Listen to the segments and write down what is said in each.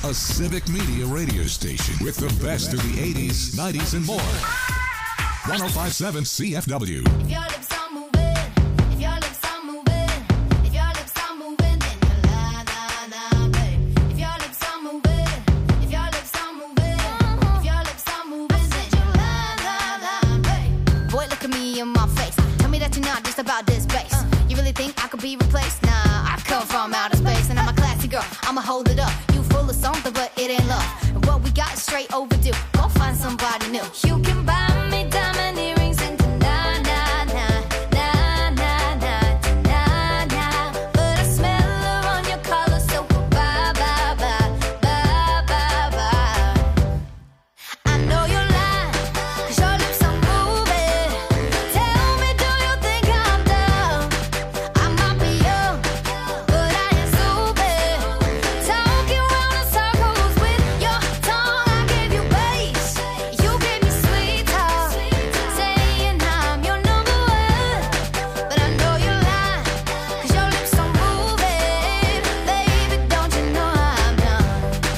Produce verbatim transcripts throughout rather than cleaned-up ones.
A Civic Media radio station with the best of the eighties, nineties, and more. one oh five point seven C F W. If your lips are moving, if your lips are moving, if your lips are moving, then you la la la, babe. If your lips are moving, if your lips are moving, if your lips are moving, then you la la la, babe. Boy, look at me in my face. Tell me that you're not just about this bass. You really think I could be replaced? Nah, I come from outer space and I'm a classy girl. I'ma hold it up. You full of something, but it ain't love. And what we got is straight overdue. Go find somebody new. You can buy me diamond earrings and na na na na na na na na. But I smell her on your collar, so bye bye bye bye bye bye. I know you're lying, 'cause your lips are moving. Tell me, do you think I'm dumb? I might be young, but I ain't stupid. Talking round in circles with your tongue. I gave you bass, you gave me sweet talk, saying I'm your number one. But I know you're lying, 'cause your lips are moving. Baby, don't you know I'm done?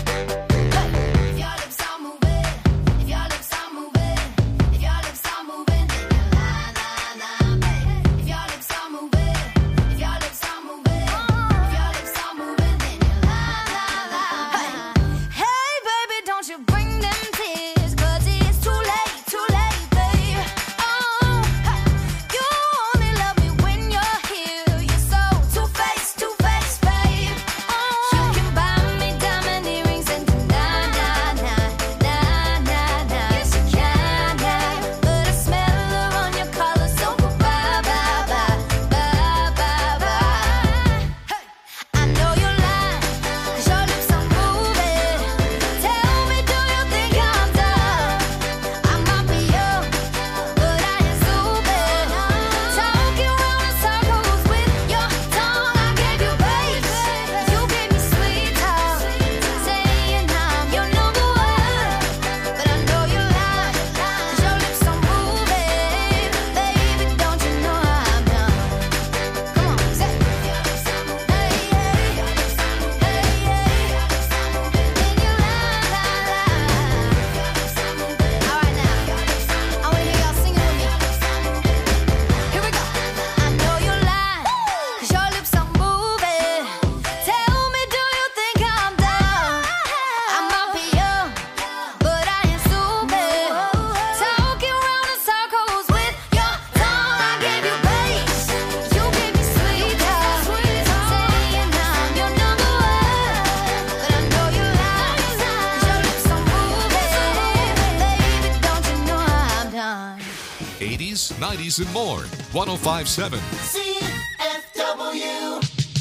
If your lips are moving, if your lips are moving, if your lips are moving, then you la la la, babe. If your lips are moving, if your lips are moving, if your lips are moving, then you la la la. Hey, baby, don't you bring them tears, 'cause it's too late, too late, babe. Oh, you only love me when you're here. You're so two-faced, two-faced, babe. Oh, you can buy me diamond earrings and na na na na na na. Yes, you can, yeah. But I smell her on your collar, so bye bye bye bye bye bye. I know you're lying, 'cause your lips are moving. Tell me, do you think I'm dumb? I might be young, but I ain't stupid. Talking round in circles with your tongue. I gave you bass, you gave me sweet talk, saying I'm your number one. But I know you're lying, 'cause your lips are moving. Baby, don't you know I'm done? Come on, say it. Your lips are moving. Hey, hey. Your lips are moving. Hey, hey. Your lips are moving. Then you la la la. Your lips are moving. All right now, I wanna hear y'all singing with me. Here we go. I know you're lying, 'cause your lips are moving. Tell me, do you think I'm dumb? I might be young, but I ain't stupid. Talking round in circles with your tongue. I gave you bass, you gave me sweet talk, saying I'm your number one. But I know you're lying, 'cause your lips are moving. Baby, don't you know I'm done? eighties, nineties, and more. one oh five point seven. C F W.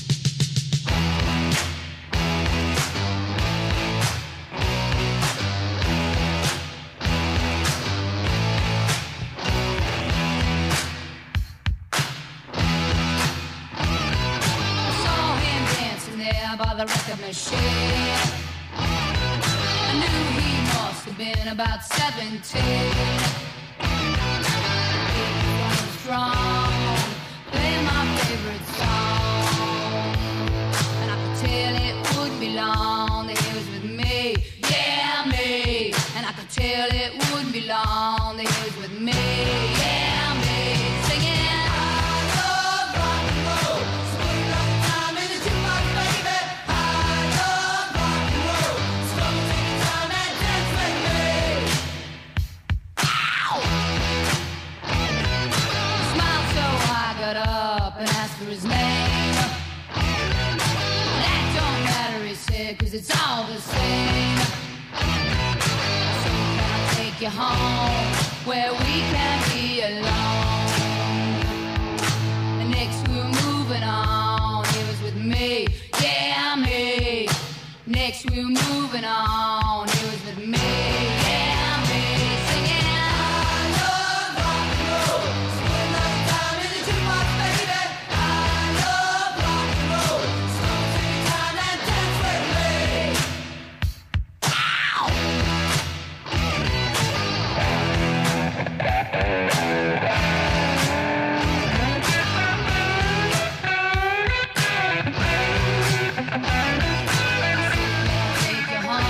I saw him dancing there by the record machine. I knew he must have been about seventeen. He was strong, playing my favorite song, and I could tell it wouldn't be long that he was with me, yeah, me. And I could tell it wouldn't be long that he was with me, yeah, me. Singing, I love rock and roll, swing up time in the jukebox, baby. I love rock and roll, slow take your time and dance with me. He smiled so I got up and asked for his name. That don't matter, he said, 'cause it's all the same. So can I take you home where we can be alone? And next we were moving on, he was with me, yeah, me. Next we were moving on, he was with me, yeah, me. Singing, I love rock and roll, swing up time in the jukebox, baby. I love rock and roll, slow take your time and dance with me. Take you home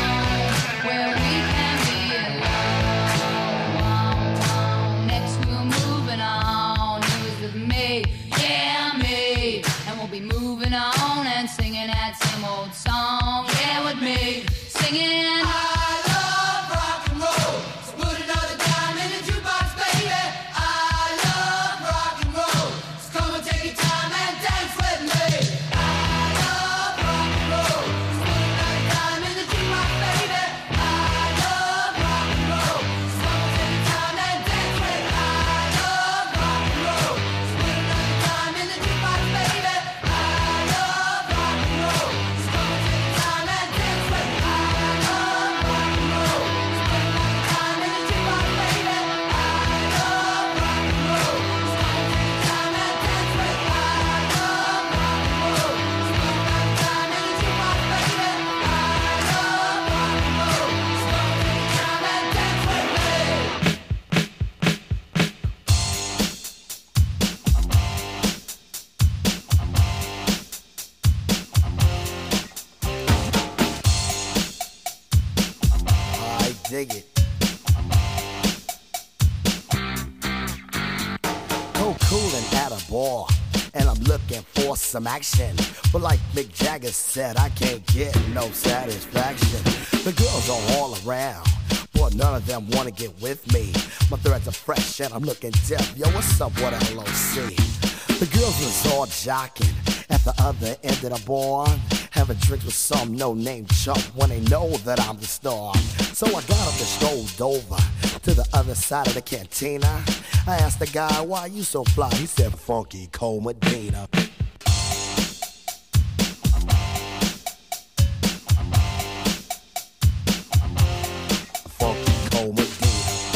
dig it. Go coolin' at a bar, and I'm looking for some action. But like Mick Jagger said, I can't get no satisfaction. The girls are all around, but none of them wanna get with me. My threads are fresh and I'm looking deaf. Yo, what's up with L O C? The girls was all jocking at the other end of the bar, having drinks with some no-name chump when they know that I'm the star. So I got up and strolled over to the other side of the cantina. I asked the guy, why you so fly? He said, Funky Cole Medina. Funky Cole Medina.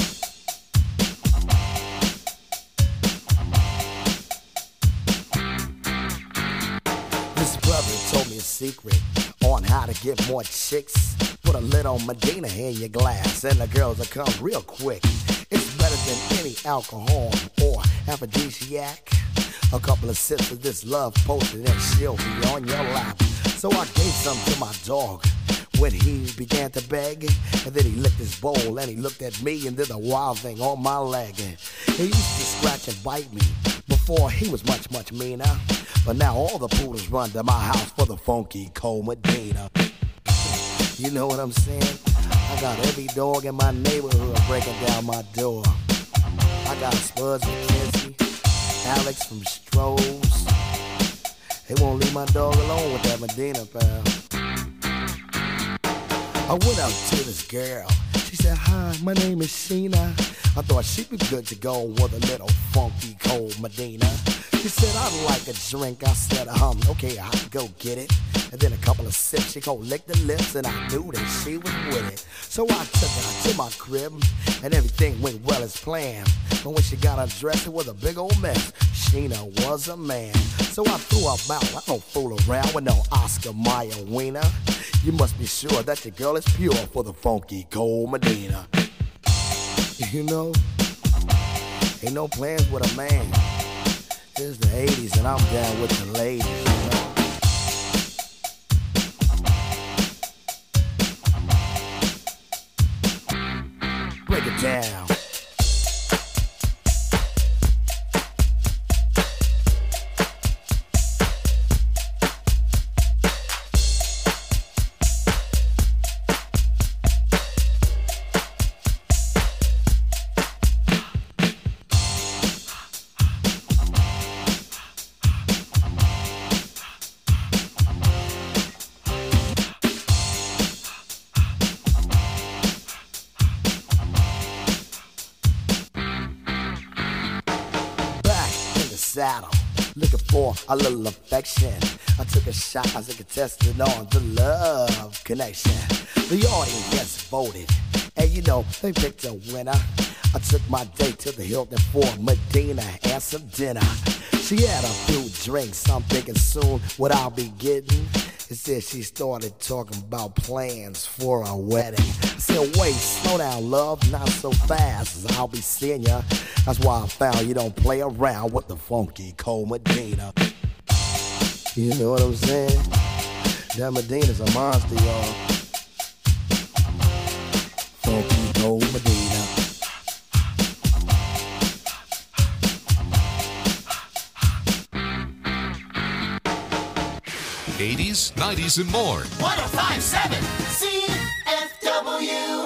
This brother told me a secret on how to get more chicks. Put a little Medina in your glass and the girls will come real quick. It's better than any alcohol or aphrodisiac. A couple of sips of this love potion and she'll be on your lap. So I gave some to my dog when he began to beg. And then he licked his bowl and he looked at me and did a wild thing on my leg. He used to scratch and bite me before he was much, much meaner. But now all the poodles run to my house for the Funky Cole Medina. You know what I'm saying? I got every dog in my neighborhood breaking down my door. I got Spuds McKenzie, Alex from Strohs. They won't leave my dog alone with that Medina, pal. I went out to this girl. She said, hi, my name is Sheena. I thought she'd be good to go with a little Funky Cole Medina. She said, I'd like a drink. I said, um, okay, I'll go get it. And then a couple of sips, she gon' lick the lips, and I knew that she was with it. So I took her to my crib, and everything went well as planned. But when she got undressed, it was a big old mess. Sheena was a man. So I threw her out. I don't fool around with no Oscar Mayer wiener. You must be sure that your girl is pure for the Funky Cole Medina. You know, ain't no plans with a man. It's the eighties and I'm down with the ladies, you know. Break it down. Saddle, looking for a little affection. I took a shot as a contestant on the love connection. The audience just voted, and you know they picked a winner. I took my date to the Hilton for Medina and some dinner. She had a few drinks, I'm thinking soon what I'll be getting. Instead she started talking about plans for a wedding. I said, wait, slow down, love, not so fast, as I'll be seeing ya. That's why I found you don't play around with the Funky Cole Medina. You know what I'm saying? That Medina's a monster, y'all. Funky Cole Medina. eighties, nineties, and more. one oh five point seven C F W.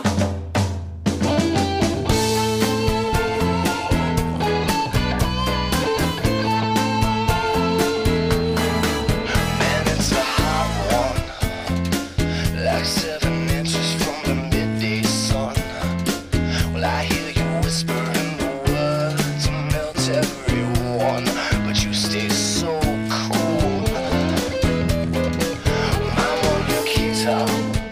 Top.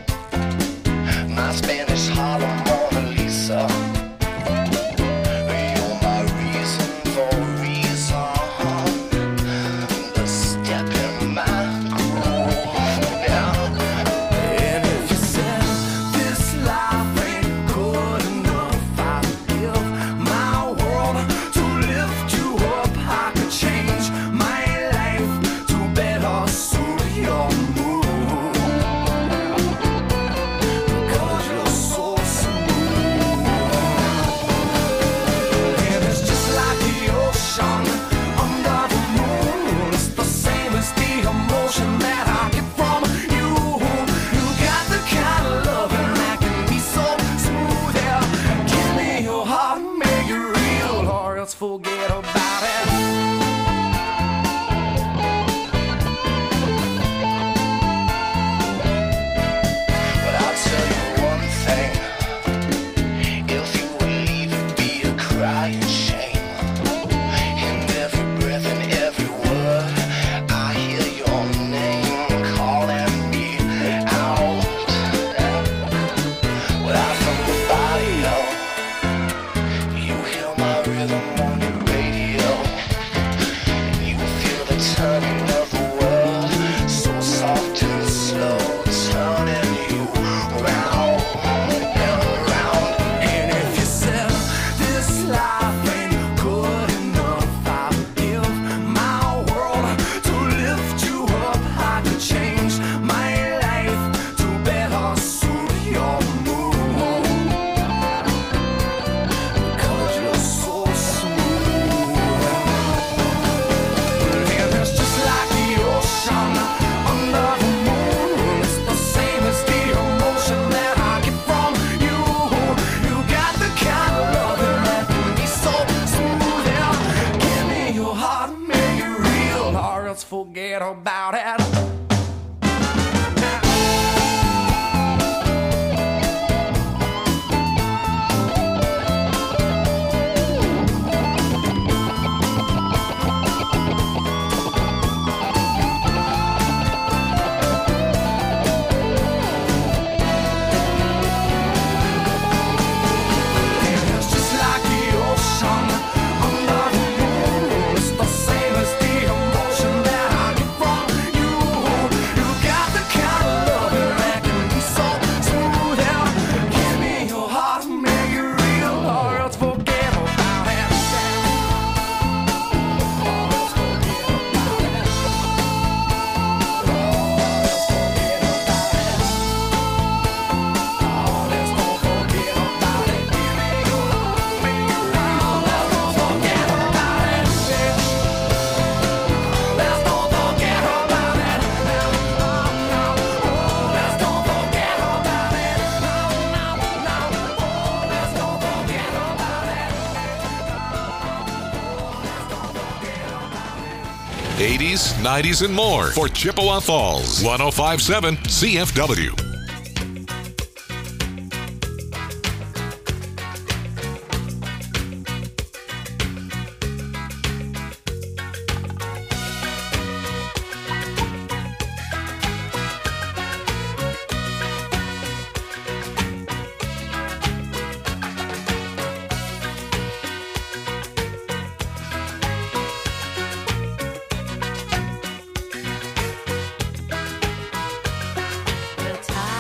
about it. eighties, nineties, and more for Chippewa Falls. one oh five point seven C F W. The time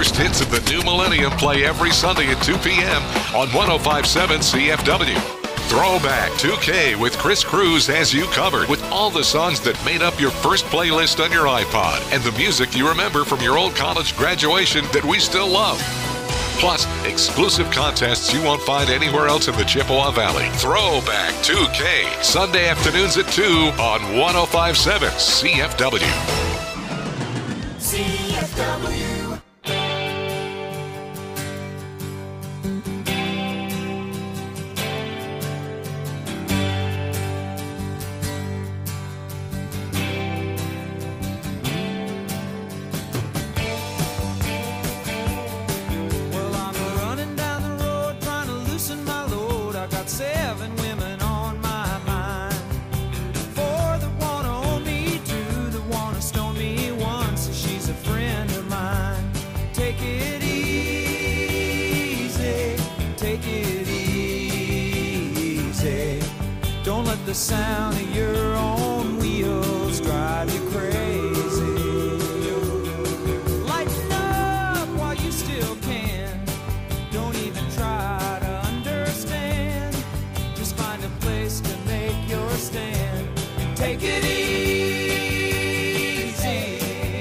worst hits of the new millennium play every Sunday at two p.m. on one oh five point seven C F W. Throwback two K with Chris Cruz has you covered with all the songs that made up your first playlist on your iPod and the music you remember from your old college graduation that we still love. Plus, exclusive contests you won't find anywhere else in the Chippewa Valley. Throwback two K, Sunday afternoons at two on one oh five point seven C F W. C F W. Well, I'm running down the road trying to loosen my load. I got seven women on my mind. Four that wanna own me, two that wanna stone me, one says she's a friend of mine. Take it easy, take it easy. Don't let the sound of your own wheels drive you crazy. Lighten up while you still can. Don't even try to understand. Just find a place to make your stand and take it easy.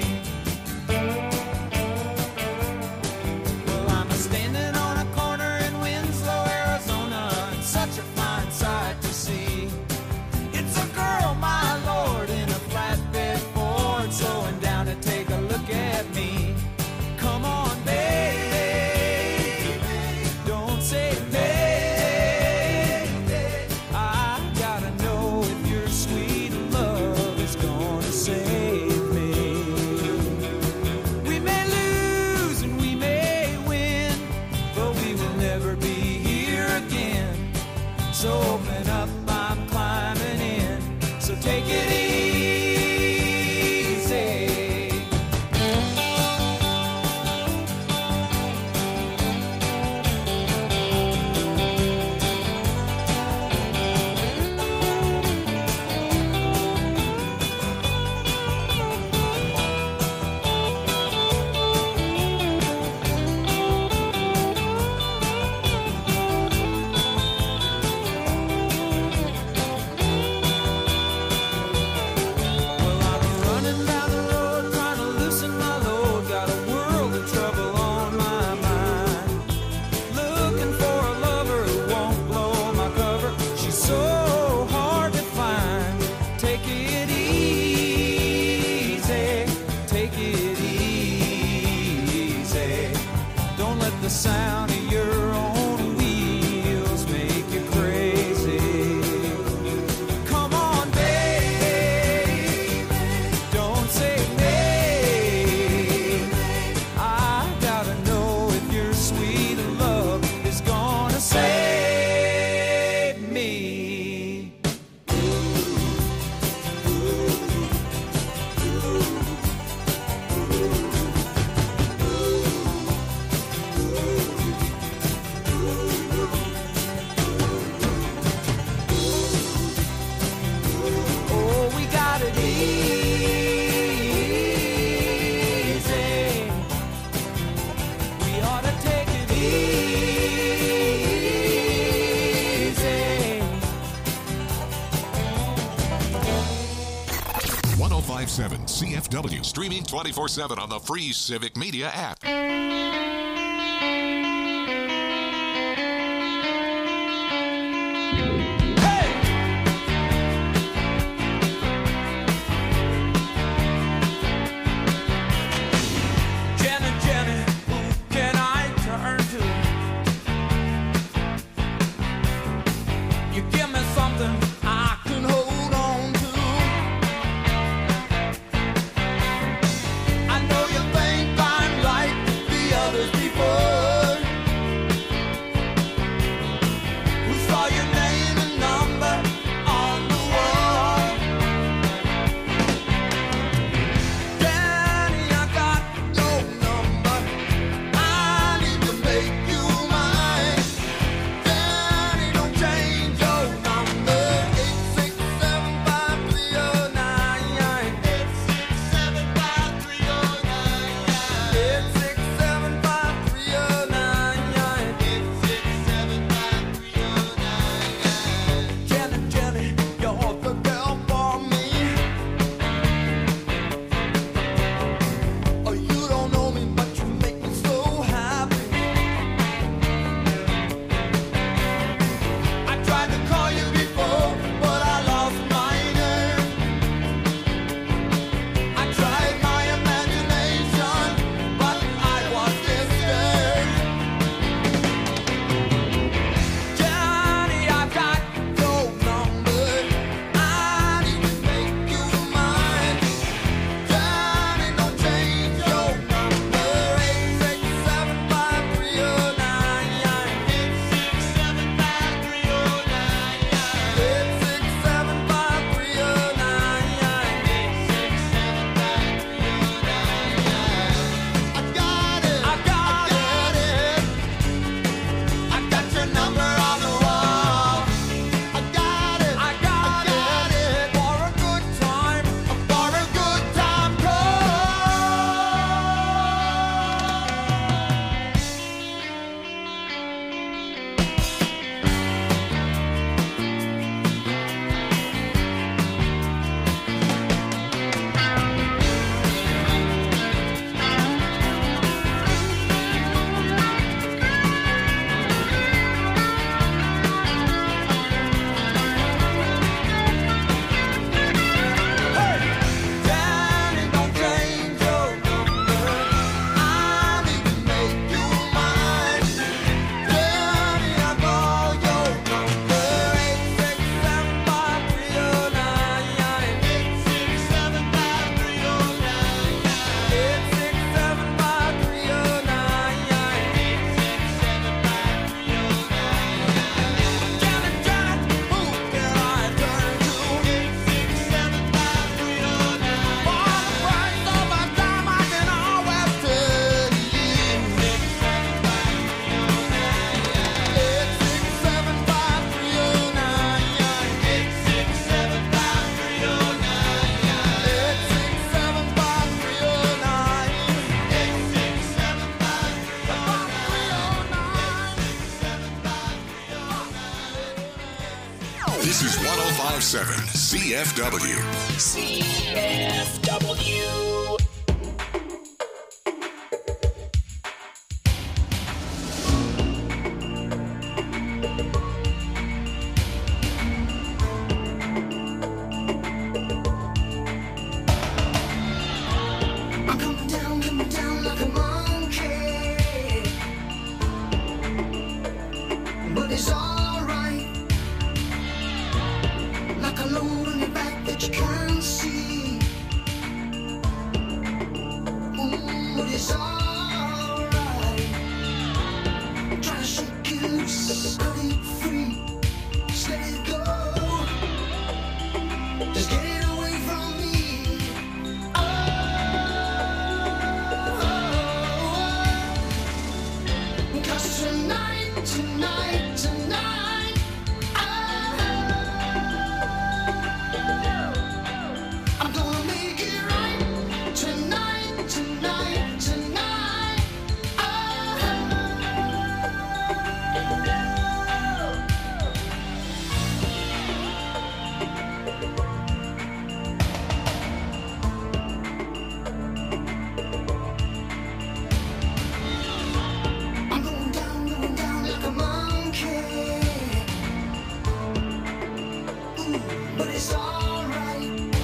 Well, I'm a standing on a corner in Winslow, Arizona, and such a fine sight to see. It's a girl, my lord, in a flatbed Ford, slowing down to take a look at me. Come on, baby, don't say maybe. I gotta know if your sweet love is gonna save me. We may lose and we may win, but we will never be here again. So open up, I'm climbing in. So take it easy. Well, I'm running down the road trying to loosen my load. Got a world of trouble on my mind. Looking for a lover who won't blow my cover. She's so hard to find. Take it easy, take it easy. Don't let the sound of your own wheels make you crazy. Come on, baby, don't say maybe. I gotta know if your sweet love is gonna save me. Oh, we got it easy. We ought to take it easy. one oh five point seven C F W. Streaming twenty-four seven on the free Civic Media app. Jenny, Jenny, who can I turn to? You give me something I can hold on to. I know you think I'm like the other five seven C F W. C F W. I'm coming down, coming down like a monkey, but it's alright. Like a load on your back that you can't see. Ooh, but it's alright. Try to shake it loose, cut it free, just let it go. Just get it away from me. Cause tonight, tonight, tonight, I'm gonna make it right. Tonight, tonight, tonight, I'm going down, going down like a monkey. Ooh, but it's alright.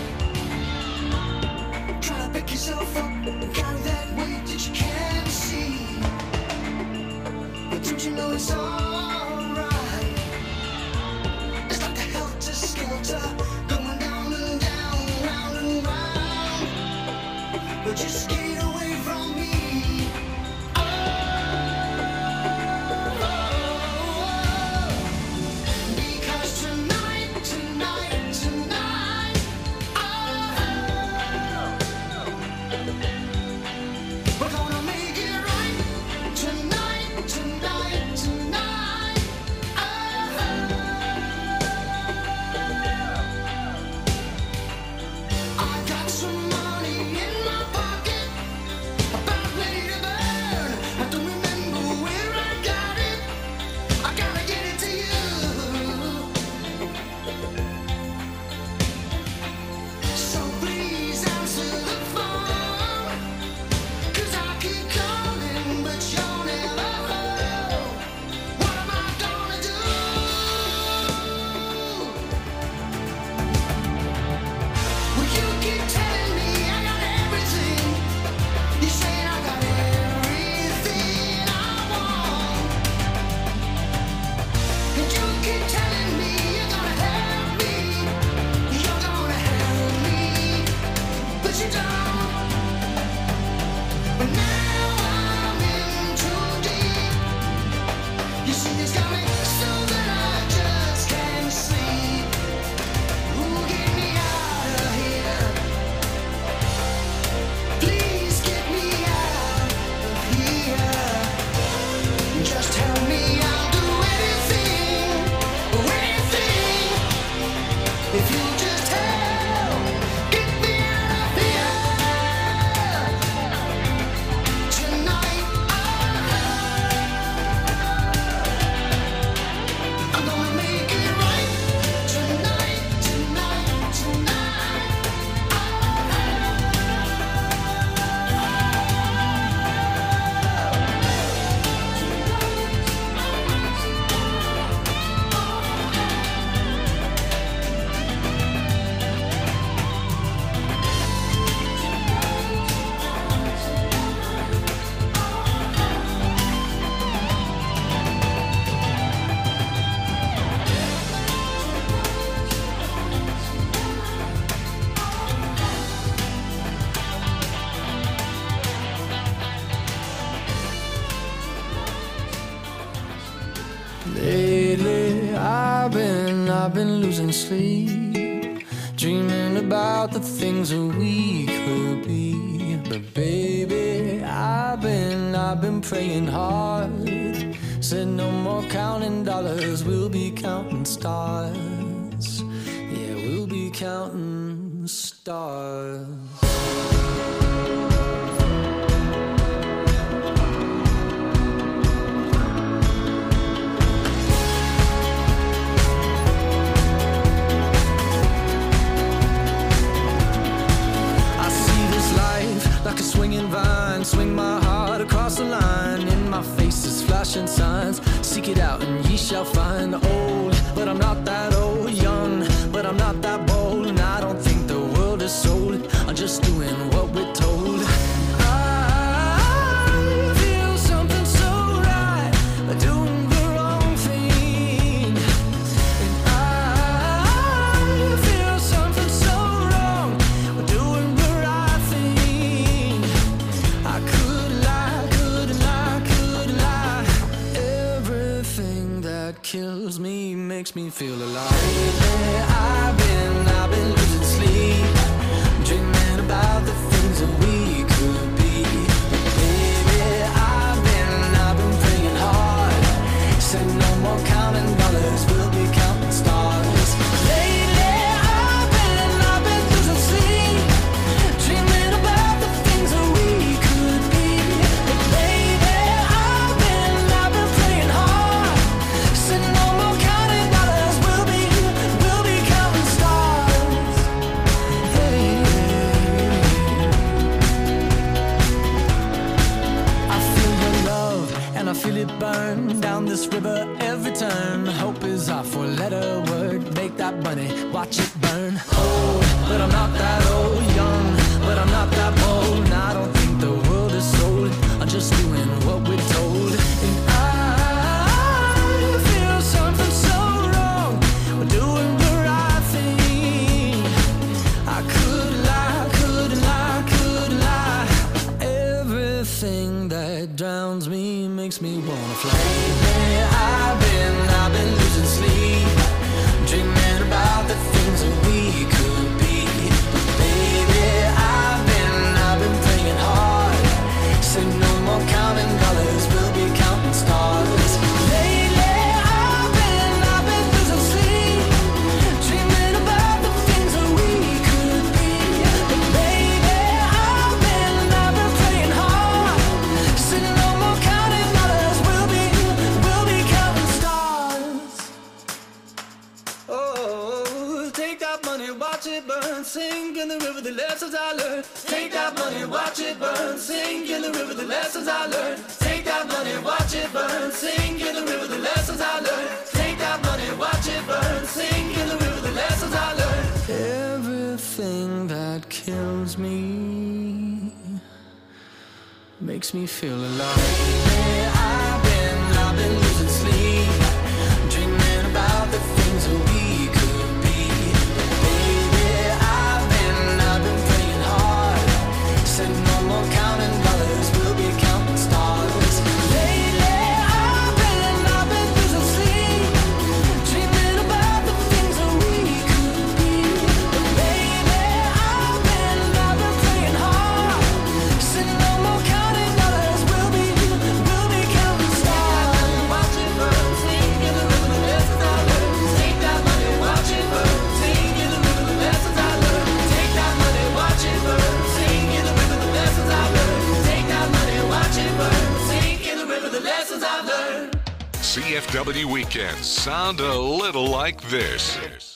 Try to pick yourself up and carry that weight that you can't see. But don't you know it's alright? It's like a helter-skelter going down and down, round and round. But just get away from me. Because tonight, tonight, tonight, we're gonna make it right. Tonight, tonight, tonight, I got some money in my pocket, about ready to burn. I don't remember where I got it. I gotta get it to you. So please answer the phone, 'cause I keep calling, but you're never home. What am I gonna do? Well, you keep telling me I got everything. You say I got everything I want. And you keep telling me you're gonna help me. You're gonna help me. But you don't. But now I'm in too deep. You see it's got me so that I just can't sleep. Ooh, get me out of here. Please get me out of here. Just tell me I'll do anything, anything. If you just help, get me out of here. Tonight, I'm gonna make it right. Tonight, tonight, tonight. Lately, I've been, I've been losing sleep, dreaming about the things that we could be. But baby, I've been, I've been praying hard. Said no more counting dollars, we'll be counting stars. Yeah, we'll be counting stars. swing my heart across the line. In my face is flashing signs. Seek it out and ye shall find. Old, but I'm not that old. Young, but I'm not that bold. And I don't think the world is sold. I'm just doing what we're told. I feel something so right, doing the wrong thing. And I feel something so wrong, doing the right thing. I could lie, could lie, could lie. Everything that kills me makes me feel alive. Lately I've been, I've been losing sleep, dreaming about the things that we could be. Baby, I've been, I've been praying hard. Said no more counting dollars, we'll be counting stars. Lately I've been, I've been losing sleep, dreaming about the things that we could be. But baby, I've been, I've been praying hard. Said no more counting dollars, we'll be, we'll be counting stars. Hey. I feel your love and I feel it burn down this river every turn. Hope is our four-letter word. Make that money, watch it burn. Old, but I'm not that old. Young, but I'm not that bold. And I don't think the world is sold. I'm just doing what we're told. And I feel something so wrong. We're doing the right thing. I could lie, could lie, could lie. Everything that drowns me makes me wanna fly. Lately I've been, I've been losing sleep, dreaming about the things that we could be. Baby, I've been, I've been praying hard. Said no more counting dollars, we'll be counting stars. Lately I've been, I've been losing sleep, dreaming about the things that we could be. But baby, I've been, I've been praying hard. Said no more counting dollars, we'll be, we'll be counting stars. Oh, take that money, watch it burn, sink in the river, the lessons I learned. Take that money, watch it burn, sink in the river, the lessons I learned. Take that money, watch it burn, sink in the river, the lessons I learned. Take that money, watch it burn, sink in the river, the lessons I learned. Everything that kills me makes me feel alive. Lately I've been, I've been losing sleep, dreaming about the things that we could be. Baby, I've been, I've been praying hard. Said no more counting dollars, we'll be counting stars. Lately I've been, I've been losing sleep, dreaming about the things that we could be. But baby, I've been, I've been praying hard. Said no more counting dollars, we'll be, we'll be counting stars. Watch it burn, sink in the river, the lessons I learned. Take that money, watch it burn, sink in the river, the lessons I learned. Take that money, watch it burn, sink in the river, the lessons I learned. Take that money, watch it burn, sink in the river, the lessons I've learned. C F W weekends sound a little like this.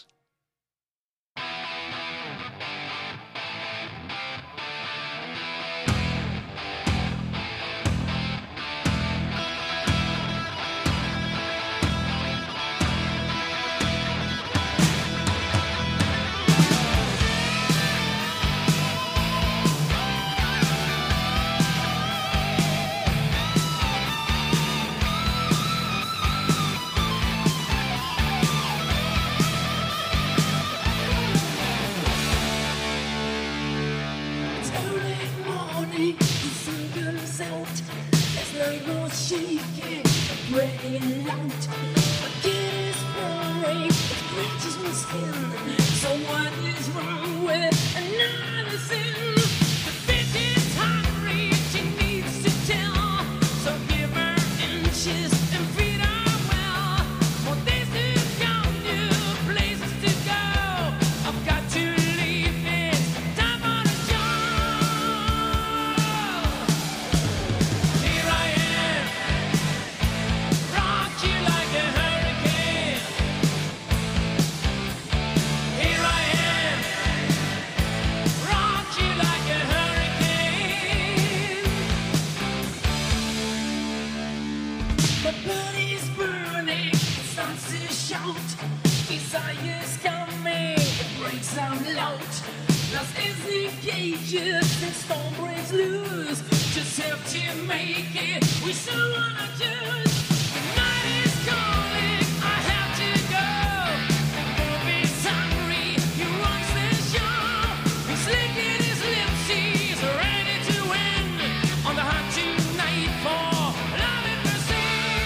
It's early morning, the sun goes out. There's no more shaking, breaking light. My kid is pouring, it bleaches my skin. So what is wrong with another sin? The bitch is hungry, she needs to tell. So give her inches and feed her well. More days to come, new places to go. I've got to leave, it's time for the show. Here I am, rock you like a hurricane. brakes out loud. Lost is engages and storm breaks loose. Just have to make it. We still wanna choose. The night is calling. I have to go. Bob is hungry. He runs the show. He's licking his lips. He's ready to win on the hunt tonight for love and mercy.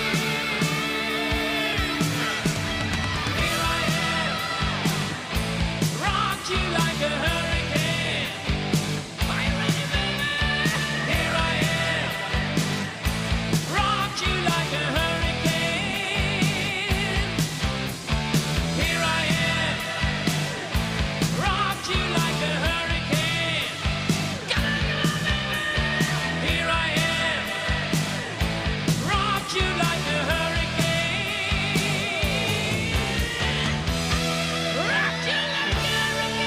Here I am, rock you like a hurricane. Are you ready, baby? Here I am, rock you like a hurricane. Here I am, rock you like a hurricane. Come on, come on, baby. Here I am, rock you like a hurricane. Rock you like a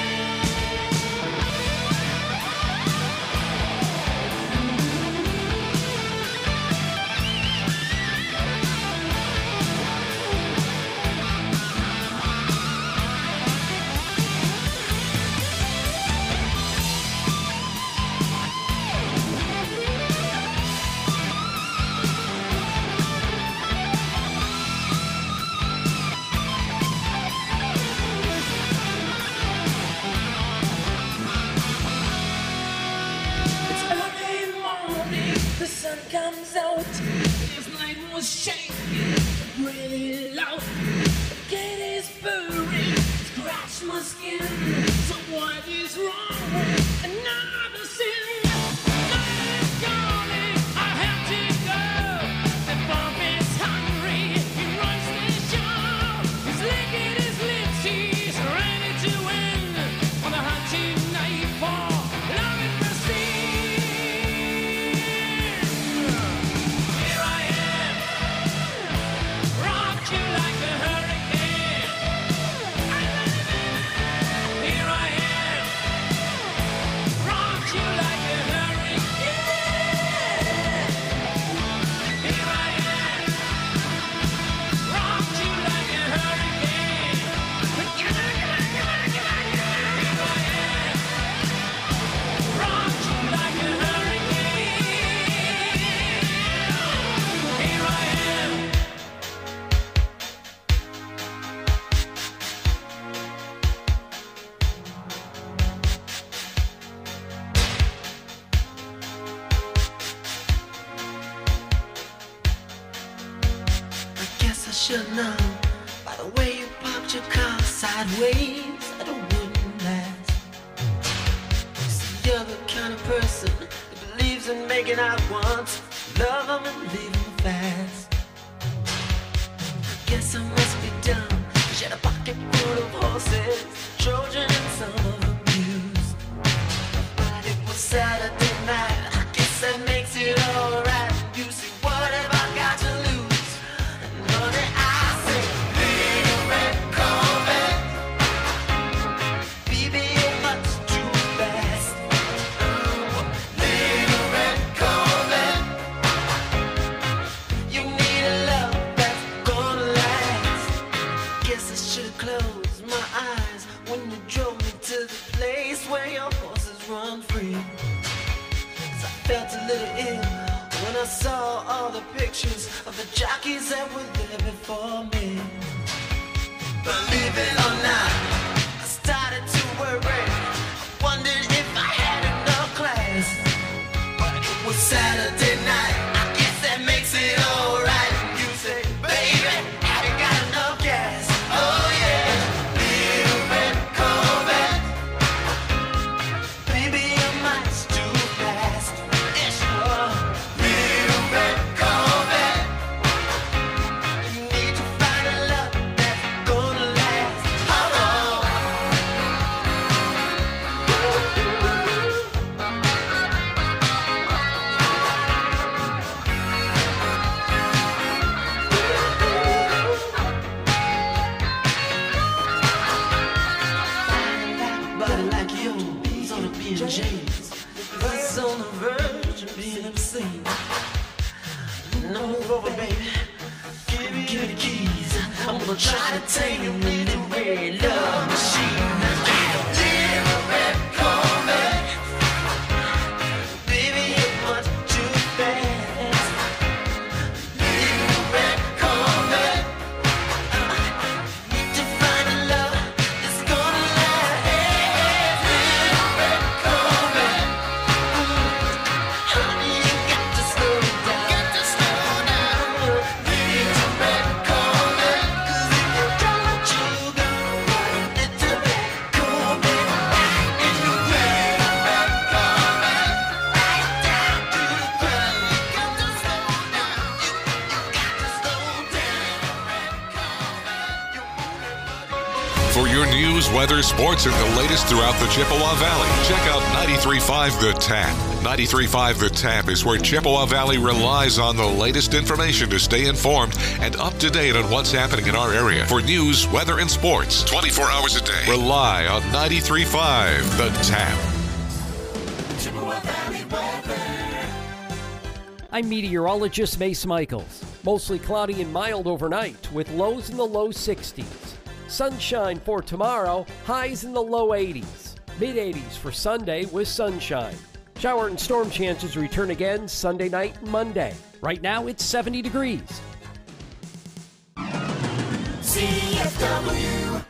It's early morning, the sun comes out. This night was shaking, really loud. The gate is burning, scratch my skin. So what is wrong with another sin? Night is calling, I have to go. The Bob is hungry, he runs the show. He's licking his lips, he's ready to win on the hunt tonight for love and mercy. Here I am, rock you like a hurricane. Here I am, rock you like a hurricane. Here I am, rock you like a hurricane. Come on, come on, come on, come on, come on. Here I am, rock you like a hurricane. Here I am. I guess I should know by the way you parked your car sideways that it wouldn't last. See, you're the kind of person that believes in making out once, love 'em and leave 'em fast. I guess I must be dumb. She had a pocket full of horses, Trojan and some of them used. But it was Saturday night. I guess that makes it alright. You see, what have I got to lose? And honey, I say, little red Corvette, baby, you're much too fast. Oh, little red Corvette, you need a love that's gonna last. Guess I should've closed my eyes when you drove me to the place where your horses run free. 'Cause I felt a little ill when I saw all the pictures of the jockeys that were there before me. Believe it or not, I started to worry. I wondered if I had enough class. But it was Saturday night. I guess that makes it alright. You say, baby, have you got enough gas? Oh yeah, little red Corvette, baby, you're much too fast. Yeah, sure. Little red Corvette, you need to find a love that's gonna last. Oh, oh. Body like yours ought to be in chains. It's on the verge of being obscene. Now move over, baby. Give me, give me the keys. I'm gonna try to tame your really red love machine. weather, sports, and the latest throughout the Chippewa Valley. Check out ninety-three point five The Tap. ninety-three point five The Tap is where Chippewa Valley relies on the latest information to stay informed and up to date on what's happening in our area. For news, weather, and sports, twenty-four hours a day, rely on ninety-three point five The Tap. Chippewa Valley weather. I'm meteorologist Mace Michaels. Mostly cloudy and mild overnight with lows in the low sixties. Sunshine for tomorrow, highs in the low eighties. mid eighties for Sunday with sunshine. Shower and storm chances return again Sunday night and Monday. Right now it's seventy degrees. C F W.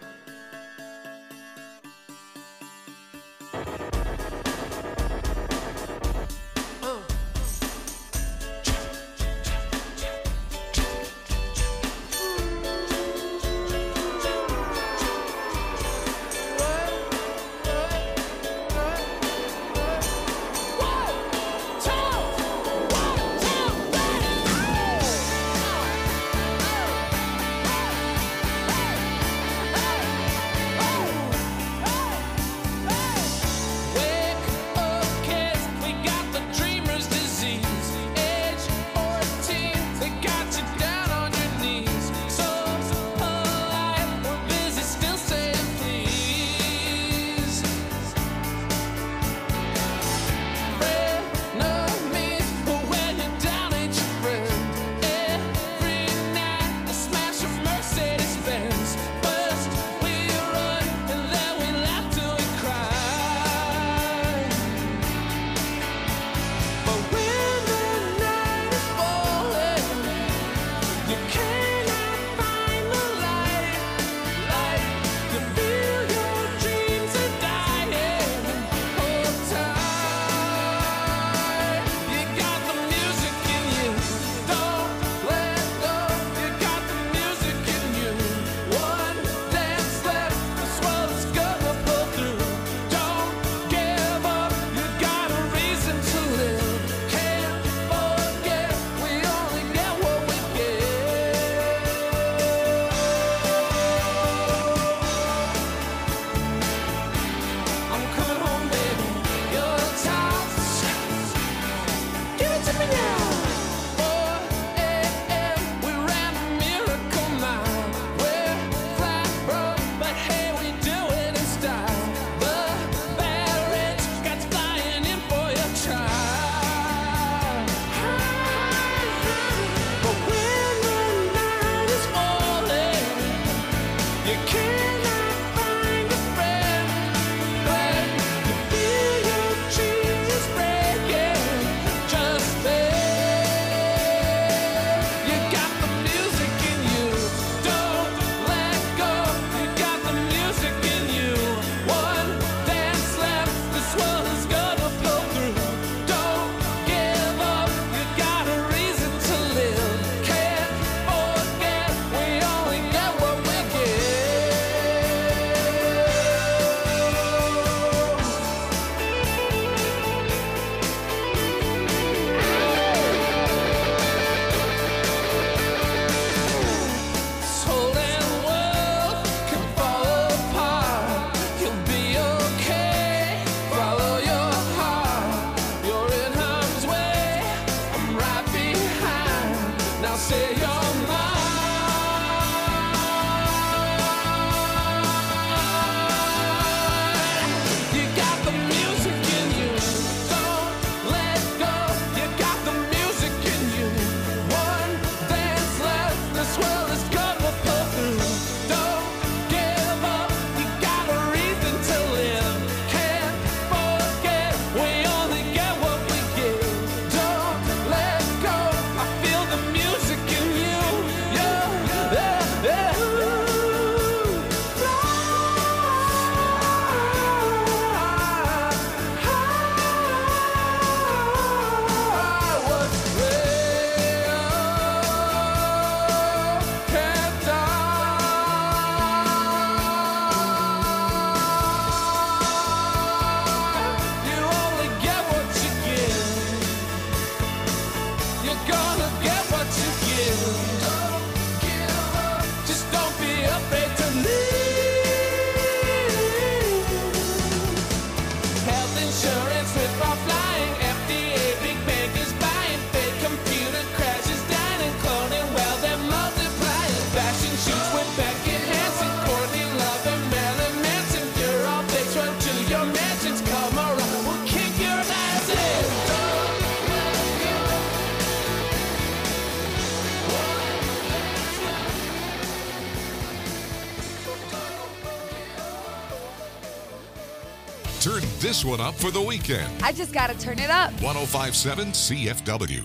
Turn this one up for the weekend. I just gotta turn it up. one oh five point seven C F W.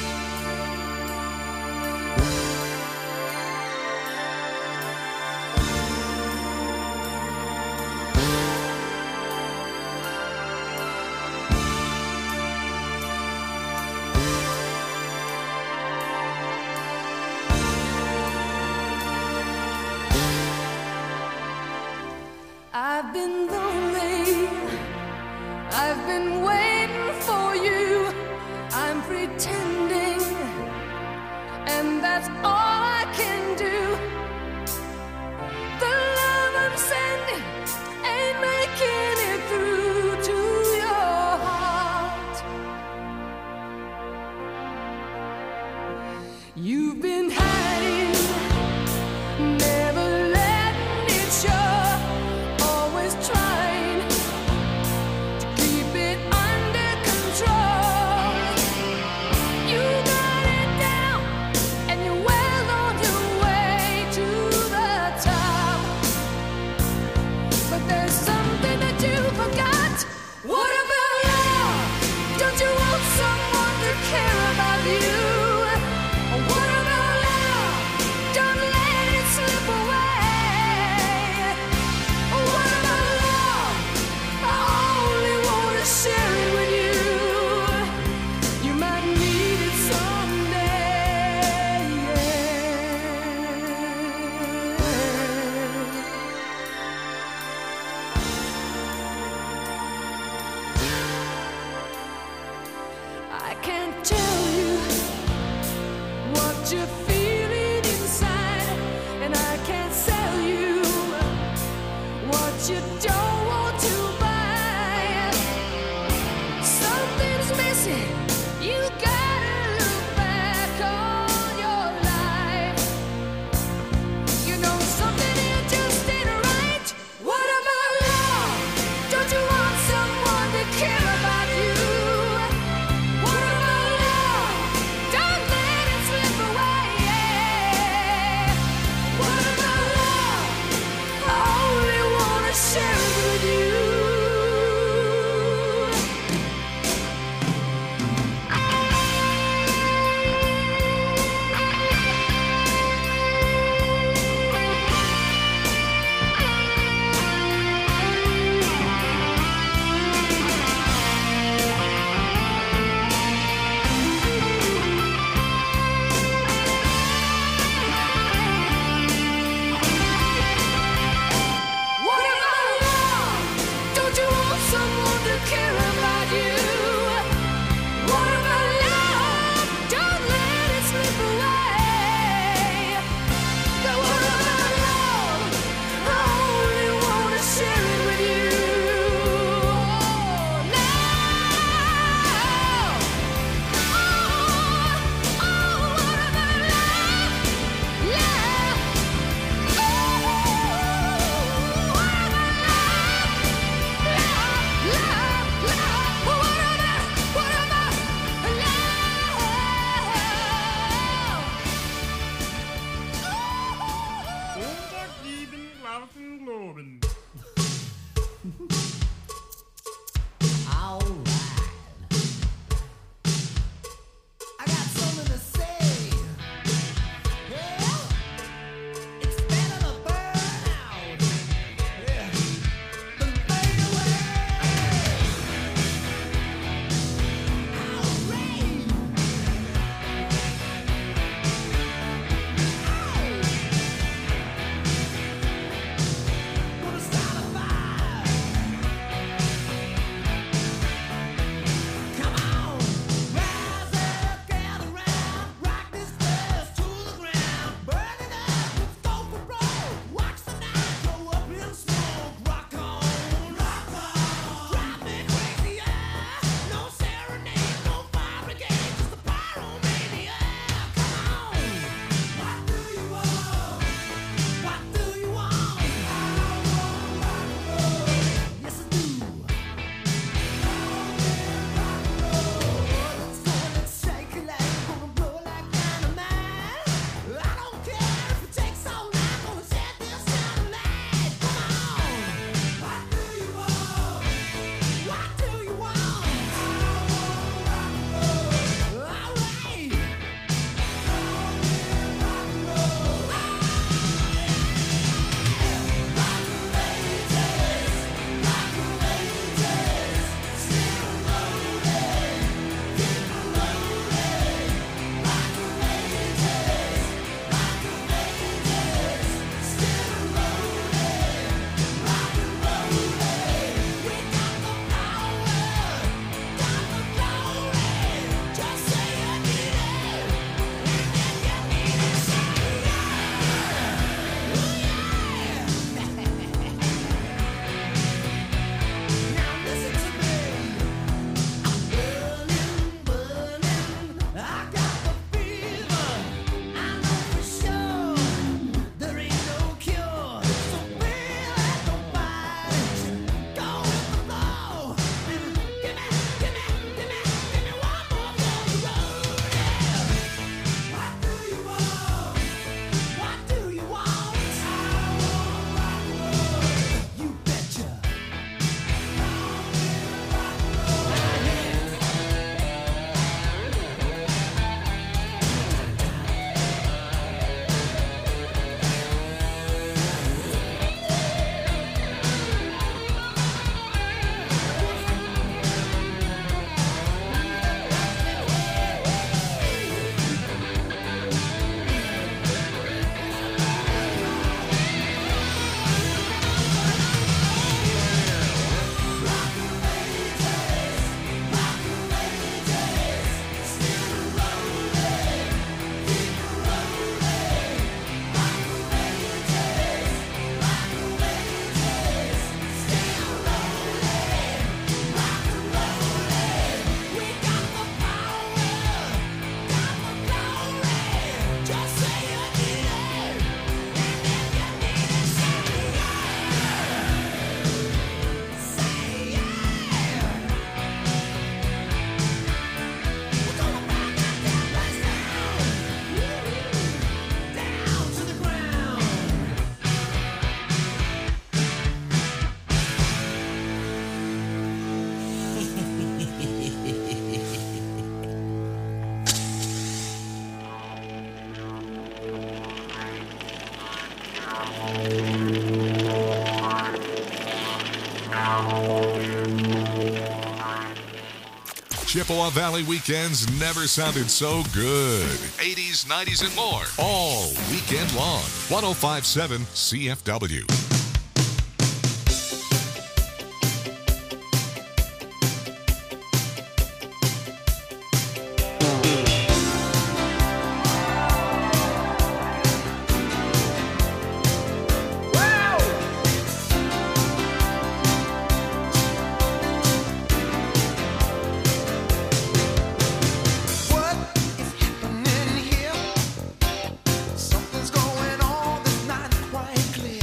I've been lonely. I've been waiting for you. I'm pretending Chippewa Valley weekends never sounded so good. eighties, nineties, and more. All weekend long. one oh five point seven C F W. Something's going on that's not quite clear.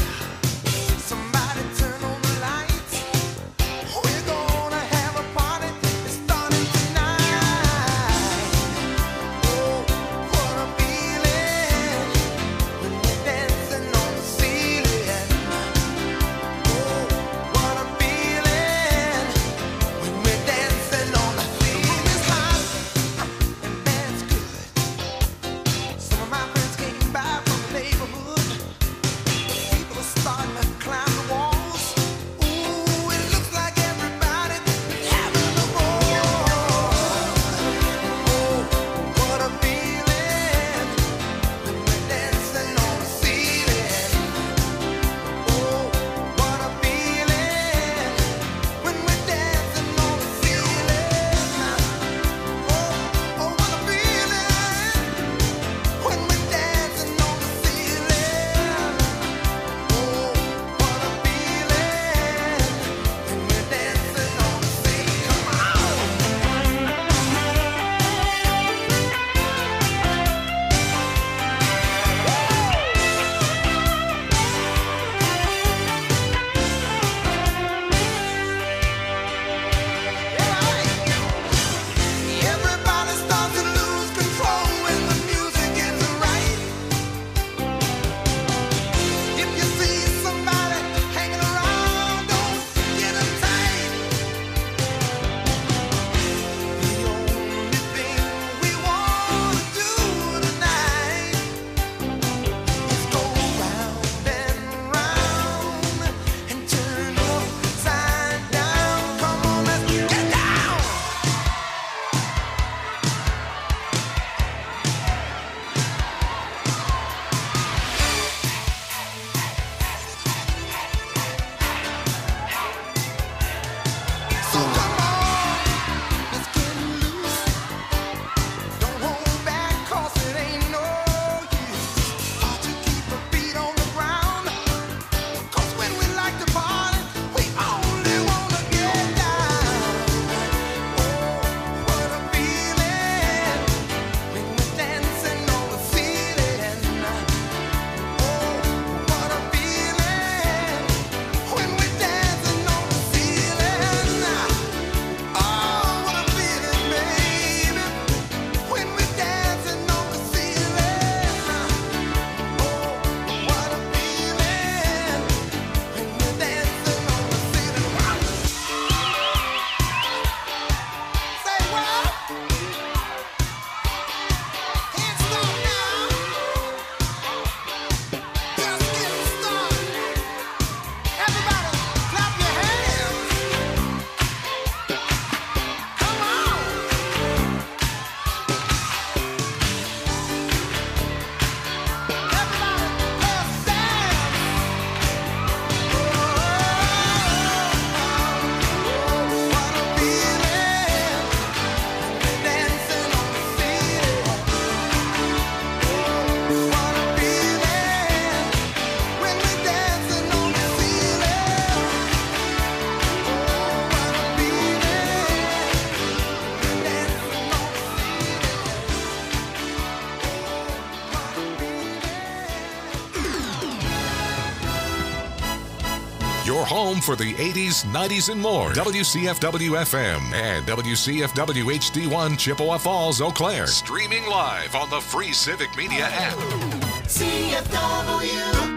Your home for the eighties, nineties, and more. W C F W F M and W C F W H D one Chippewa Falls, Eau Claire. Streaming live on the free Civic Media app. C F W.